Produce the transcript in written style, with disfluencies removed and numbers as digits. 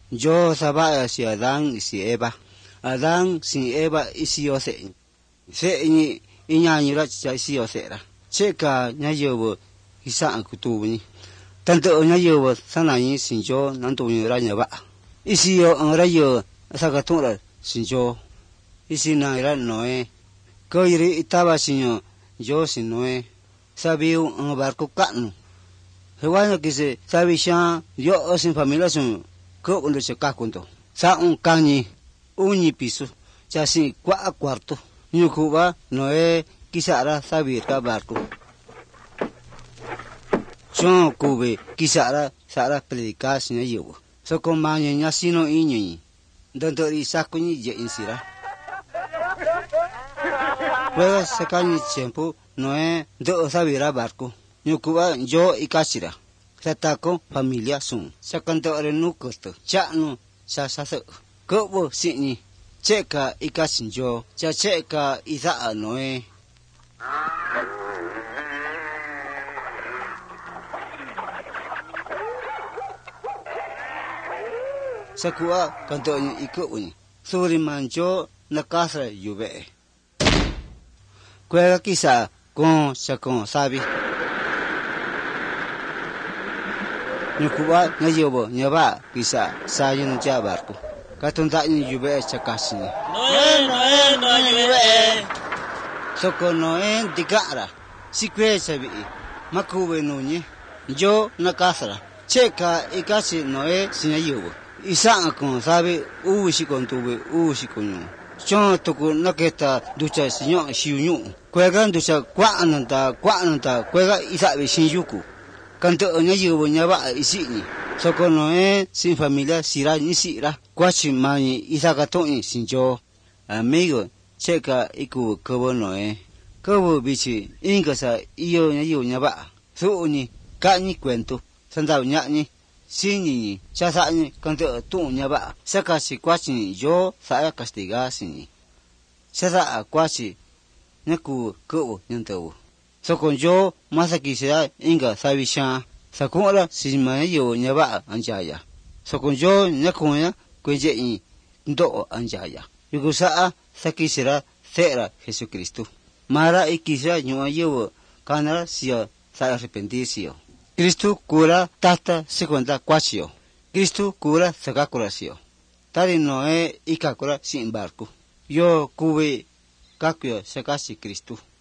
yo sabaya si Adán y si Eva. Adán sin Eva y si yo se ni iñañura cha si yo sera. Cheka ñayewo isa kutubuni. Tanto ñayewo sanayi sin yo nanto ñura ñaba. Y si yo rayo sakatura sin yo. Y si naira Noé. Koiri estaba sin yo sin Noé. Sabía un barco cano. Hewan que se sabía yo sin familia son que uno se cacundo. Sa un cañi, un piso, ya sin cuarto. Ni Cuba Noé quizá sabía que barco. Yo cube quizá sara predicar sin yo. So con mañana sino iñi. Donde isaco ni je insira. Luego se cañi tiempo Noé do sabía barco. Nyukuba yo ikashira. Satako familia sun. Sakanto arenu kosto. Chanu sasasa. Kobo sini. Cheka ikashin yo. Cha cheka isa Noé. Sakua kanto ni ikuni. Suri manjo nakasra yube. Kuega kisa con sakon sabi. Nyukuba ngayobo nyaba kisa sayun jabarku. Katunta ni yube chakasini. Noe yube. Soko Noe digara. Sikwe sabi. Makube nunye. Jo nakasra. Cheka ikasi Noe sinayobo. Isa kon sabi ushi kontube ushi konyo. Chon toku naketa ducha sinyo shiunyu. Kuega ducha kwaananta kuega isabe shinjuku. Kanto ñayewo ñaba isini. Soko Noé sin familia sira ni sira. Kwachi mani isakatoni sin yo. Amigo cheka iku kobo Noé. Kobo bichi ingasa iyo ñayewo ñaba. Suuni kani cuento. Sandao ñani. Sini chasani kanto tu ñaba. Sakasi kwachi yo saya castiga sini. Sasa kwachi ñaku kobo ñantawo. Soko yo masaki sea inga sabisha. Sakura sima yo nyaba anjaya. Soko yo nyakunya kwenje in ndo anjaya. Yugo saa saki sera sera Jesucristo. Mara ikisa nyua yo kanara siya sa arrepentirse. Cristo cura tata segunda kwasio. Cristo cura sakakura sio. Tari Noé ikakura sin barco. Yo kube kakyo sakasi Cristo.